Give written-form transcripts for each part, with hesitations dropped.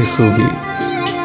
آیسو بیت.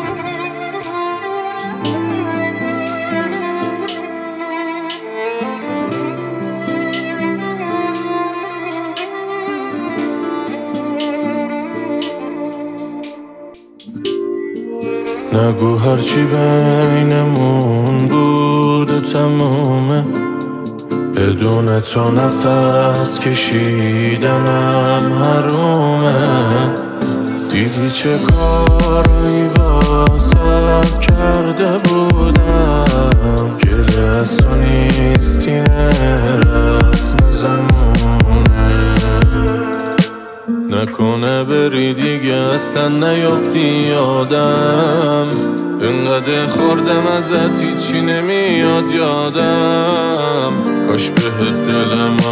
نگو هرچی بینمون بوده تمومه، بدون تو نفس کشیدنم حرومه. دیدی چه کارایی واسه کرده بودم، گله از تو نیست این رسم زمونه. نکنه بری دیگه اصلا نیافتی یادم، انقدر خوردم ازت هیچی نمیاد یادم، کاش بهت دلمو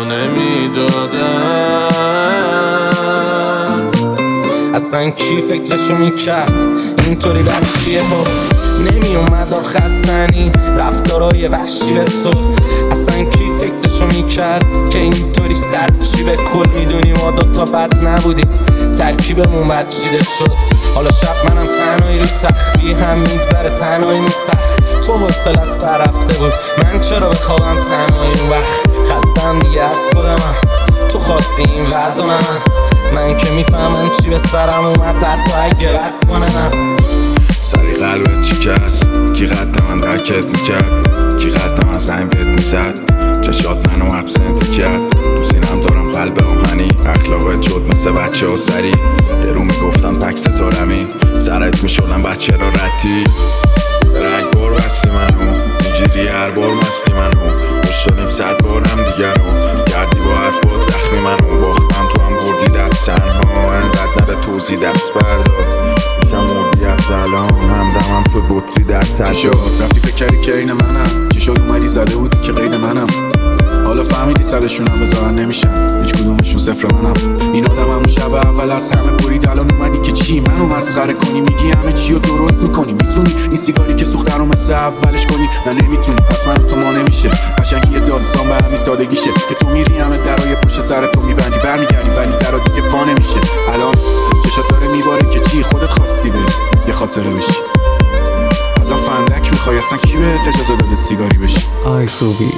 نمیدادم. اصلا کی فکرشو میکرد اینطوری بچیه ها نمیومد آخستنی رفتارای وحشی به تو. اصلا کی فکرشو میکرد که اینطوری سرچی به کل میدونی ما دوتا بد نبودیم، ترکیبمون بد چیده شد. حالا شب منم تنهایی رو تختی هم میگذره تنهایی سخت. تو حوصلت سر رفته بود من چرا بخوابم تنهایی اون وقت. خستم دیگه از خودم، تو خواستی این وضع من که میفهمم چی به سرم اومد حتی اگه بس کنم. سری قلبت چی کس کی قد من درکت میکرد، کی قد من زنگ بهت میزد، چشات منو ابسنت کرد. تو سینم دارم قلب آهنی، اخلاقت شد مثل بچه و سری. یه رو میگفتم تک ستارمی، سرت میشدم بچه را ردی. رنگ بار بستی منو میگیری هر بار مستی منو، خوش دادیم 100 بارم دیگر رو کردی با حرفات زخمی منو. باختم تو هم بردی در تنها، انقدر نده توضیح دست بردار میشم مردی از الان، همدمم تو بطری در سر شد. رفتی فکر کردی که این منم، چی شد اومدی زده بودی که قید منم. حالا فهمیدی صدشون هم بذارن نمیشن، هیچ کدومشون صفر منم. این آدم همون شب اول از همه برید، الان اومدی که چی منو مسخره کنی، میگی همه چی رو درست میکنی. میتونی این سیگاری که سوخته رو مثل اولش کنی؟ نه نمیتونی، پس من تو ما نمیشه. قشنگی یه داستان به همین سادگیشه که تو میری همه درای پشت سر تو میبندی برمیگردی ولی درا دیگه پا نمیشه. الان چشات داره میباره که چی خودت خواستی بری یه خاطره بشی. ازم فندک میخوای، اصلا کی بهت اجازه داده سیگاری بشی؟ آیسو بیت.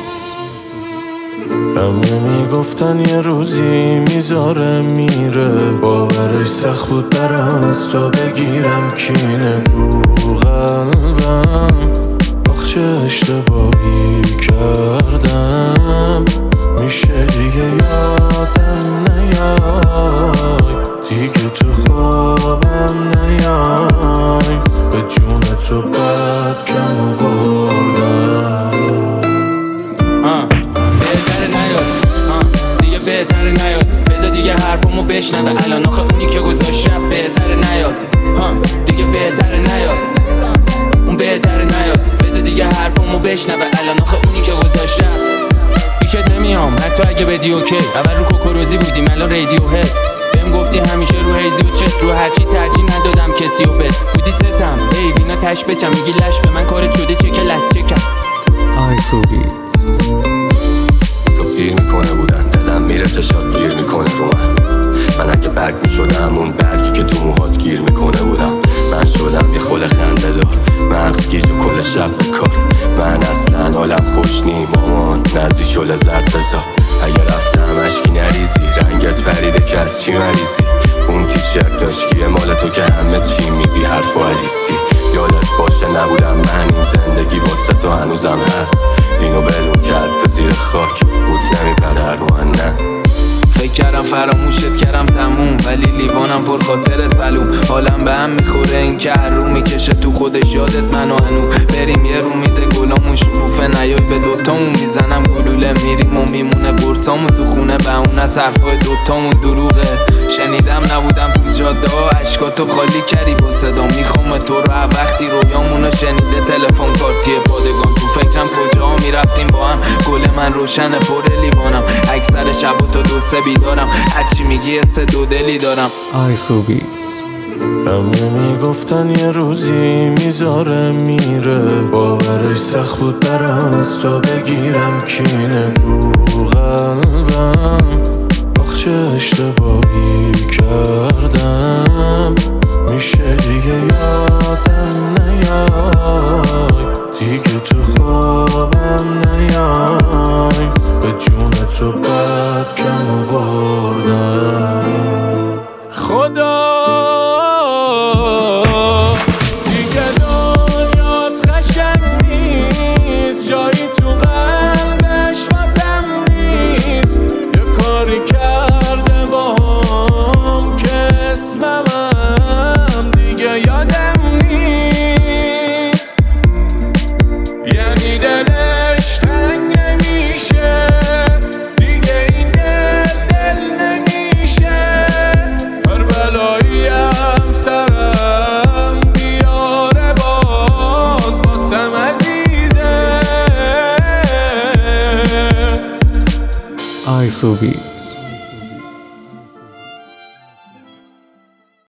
همه میگفتن یه روزی میذاره میره، باورش سخت بود برام از تو بگیرم کینه تو قلبم. آخ چه اشتباهی کردم، میشه دیگه یادم نیای، دیگه تو خوابم نیای، به جون تو بد کم آوردم. بهتره نیاد بذار دیگه حرفمو بشنوه الان، آخه اونی که گذاشت رفت بهتره نیاد دیگه بهتره نیاد، اون بهتره نیاد بذار دیگه حرفمو بشنوه الان، آخه اونی که گذاشت رفت. پیشت نمیام حتی اگه بدی اوکی، اول رو کوکوروزی بودیم الان رادیو هد. بهم گفتی همیشه رو هیزی و چت، رو هرچی ترجیح ندادم کسی و بت بودی ستم هی بینا تش بچم، میگی لش به من کارت شده چکه لس چکم. آیسو بیت. تو گیر میکنه بودن دلم میره چشات گیر میکنه رو من اگه برگ میشدم اون برگی که تو موهات گیر میکنه بودم. من شدم یه خل خنده دار، مغز گیج و کل شب بکار. من اصلا حالم خوش نی مامان نزدی شل زرد بزار. اگه رفتم عشقی نریزی، رنگت پریده که از چی مریزی. اون تیشرت داشتیه مال تو که همه چی میگی حرف و علیسی. یادت باشه نبودم من این زندگی واسه تو هنوزم هست. اینو بلون کرد تو زیر خاک بود نمیپره رو نه. فکر کردم فراموشت کردم تموم، ولی لیوانم پر خاطرت بلوم. حالم به هم میخوره این که هر رو میکشه تو خودش یادت منو هنو. بریم یه رو میده گلامون شکوفه نیای به دوتامون میزنم گلوله. میریم و میمونه برسامون تو خونه به اون از حرفای دوتامون دروغه. شنیدم نبودم تو جاده ها عشقاتو خالی کردی با صدا. میخوام تو رو هر وقتی رویامونو شنیده تلفن کارتی پادگان. تو فکرم کجا میرفتیم با هم، گل من روشن پر لیوانم. اکثر شبا تا دو سه بیدارم، هرچی میگی سه دو دلی دارم. آیسو بیت. همه میگفتن یه روزی میذاره میره، باورش سخت بود برام از تو بگیرم کینه تو قلبم. آخ چه اشتباهی کردم، میشه دیگه خدا دیگه دنیات قشنگ نیست، جایی تو قلبش واسم نیست. یه کاری کرده باهم که اسمم دیگه یادم نیست. یعنی دلش تنگ نمیشه دیگه، این دل نمیشه. هر بلایی هم سرم بیاره باز واسم عزیزه. آی سوگی